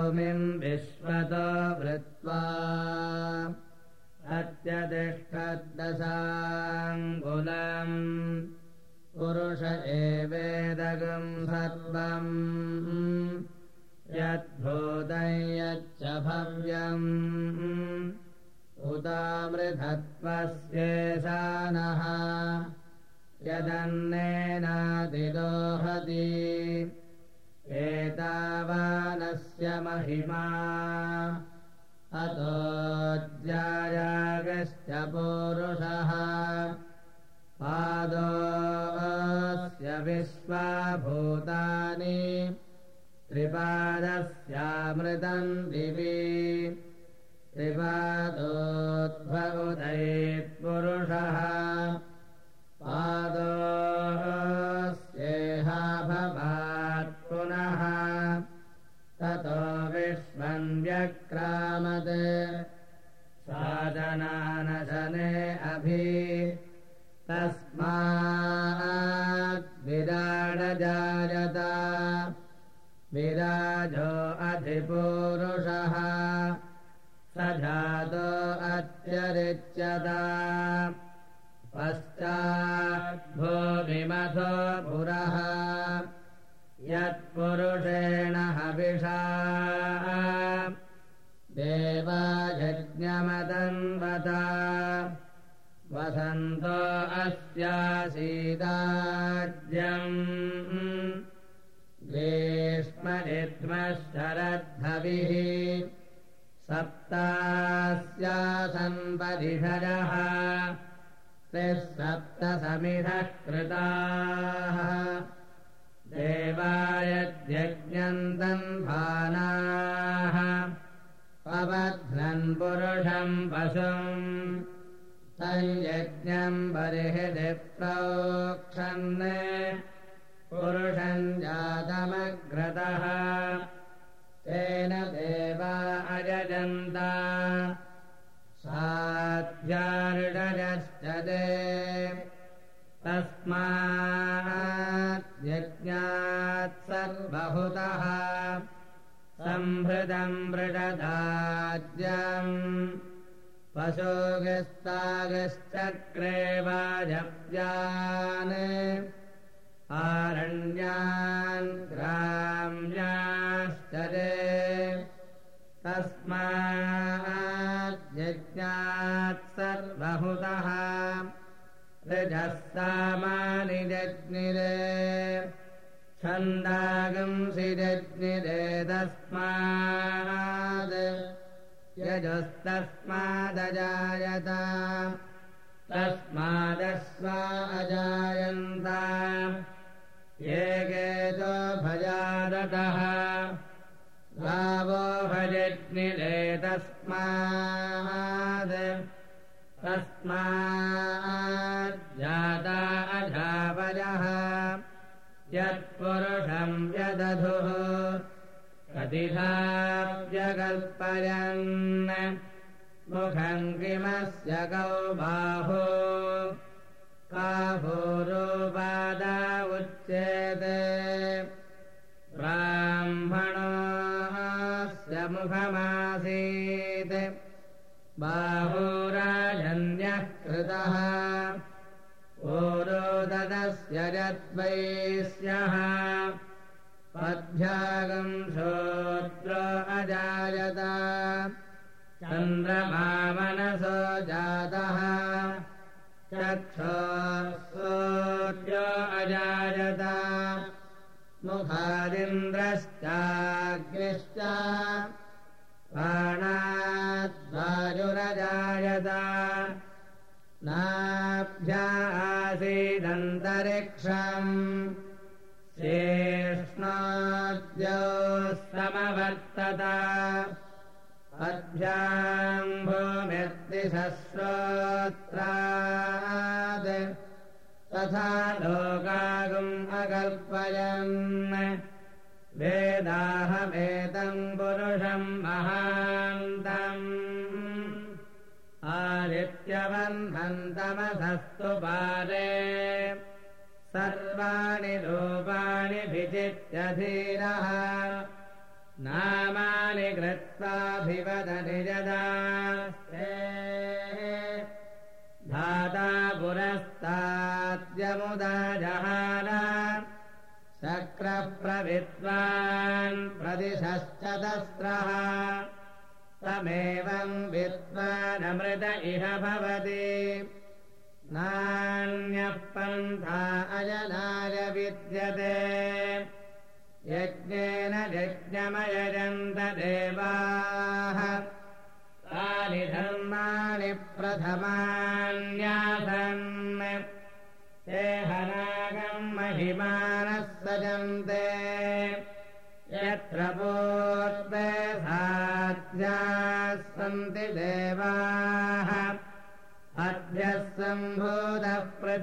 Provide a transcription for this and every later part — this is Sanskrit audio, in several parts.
भूमिम् विश्वतो वृत्वा अत्यतिष्ठद्दशाङ्गुलम् पुरुष एवेदगम् सर्वम् यद्भूतम् यच्च भव्यम् उदामृधत्वस्येषानः यदन्नेनादिदोहति एतावानस्य महिमा अतोऽज्यायागश्च पूरुषः पादोऽस्य विश्वाभूतानि त्रिपादस्यामृतम् दिवि त्रिपादोद्भवुदैत्पुरुषः पादोऽस्येहा भवात् पुनः ततो विश्वम् व्यक्रामत् साधनानशने अभि तस्माद्विराडजायत विराजो अधिपूरुषः स जातो अत्यरिच्यत पश्चाद्भूमिमथो पुरः यत्पुरुषेण हविषा देवायज्ञमदन्वत वसन्तो अस्यासीदाज्यम् ग्रीष्मऋत्मशरद्धविः सप्तास्यासन् परिषदः सप्तसमिधः कृताः देवायद्यज्ञन्तम् भानाः पबध्नन् पुरुषम् पशुम् तञ्यज्ञम् बर्हिषि प्रोक्षन् पुरुषम् जातमग्रतः तेन देवा अयजन्त साध्यार्षयश्च ते तस्माद्यज्ञात् सर्वहुतः सम्भृतम् मृषदाज्यम् पशुगिस्तागिश्चक्रे वाजव्यान् आरण्यान् ग्राम्याश्च ते तस्माद्यज्ञात् सर्वहुतः ऋजः सामानि जज्ञिरे छन्दागंसि जज्ञिरे तस्माद् यजस्तस्मादजायत तस्मादश्वा अजायन्त ये गेतो भजादतः गावो भजज्ञिरे तस्माद् तस्माज्जाता अजावयः यत्पुरुषम् व्यदधुः कतिधा व्यकल्पयन् मुखम् किमस्य कौ बाहो काभूरोपादा उच्येते ब्राह्मणोऽस्य मुखमासीत् बाहुराजन्यः कृतः ओरोददस्य यद्वैश्यः पद्भ्यागम् श्रोत्रो अजायत चन्द्रमा मनसो जातः चक्षुर्सूर्यो अजायत मुखादिन्द्रश्चाग्निश्च प्राणाद्वायुरजायत नाभ्या आसीदन्तरिक्षम् शेष्णोद्योः समवर्तत अभ्याम् भूमिर्दिशश्रोत्रात् तथा लोकागुम् अकल्पयन् वेदाहमेतम् पुरुषम् महान्तम् आदित्यवह्नन्तमसस्तु पारे सर्वाणि रूपाणि विचित्य धीरः नामानि कृत्वाभिवदति यदास्ते धाता पुरस्ताद्यमुदा जहार शक्रः प्रविद्वान् प्रदिशश्चतस्रः तमेवम् विद्वानमृत इह भवति नान्यः पन्था अजनाय विद्यते यज्ञेन यज्ञमयजन्त देवाः तानि धर्माणि प्रथमान्यासन् ते हनागम् महिमानः सजन्ते यत्र पूर्वे साध्याः सन्ति देवाः अद्यः सम्भूतः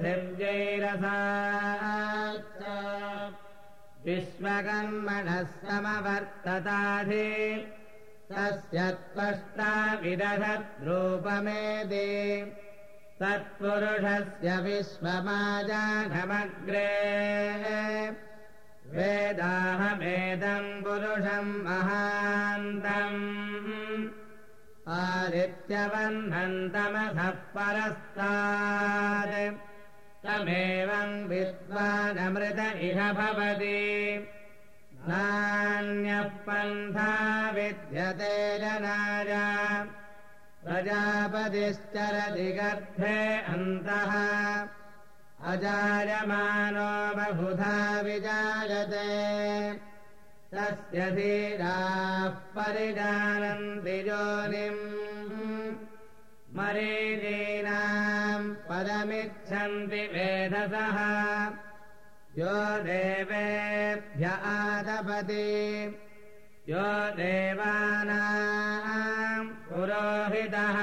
पृथिव्यैरसाच्च विश्वकर्मणः समवर्तताधि तस्य त्वष्टा विदधद्रूपमेदि तत्पुरुषस्य विश्वमाजाघमग्रे वेदाहमेदम् पुरुषम् महान्तम् आदित्यवह्नन्तमसः परस्तात् तमेवम् विद्वानमृत इह भवति नान्यः पन्था विद्यते जनाय प्रजापतिश्चरति गर्भे अन्तः अजायमानो बहुधा विजायते तस्य धीराः परिजानन्ति योनिम् मरीचीनाम् पदमिच्छन्ति वेधसः यो देवेभ्य आतपति यो देवानाम् पुरोहितः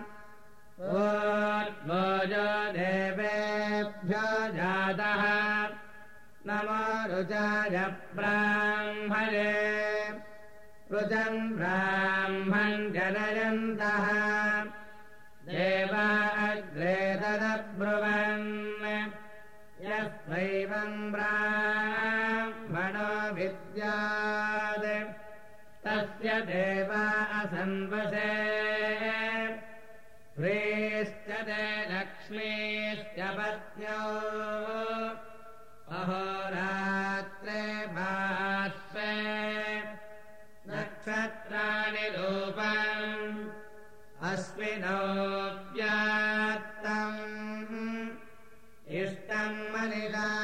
ऊर्ध्वो यो देवेभ्यो जातः नमो रुचाय ब्राह्मणे रुचम् ब्राह्मम् जनयन्तः देवा अग्रे तदब्रुवन् यस्त्वैवम् ब्राह्मणो विद्यात् तस्य देवा असन्वसे ह्रीश्च ते लक्ष्मीश्च पत्न्यो अहोरात्रे बाष्पे नक्षत्राणि रूपम् अश्विनोऽव्यात्तम् इष्टम् मनिषा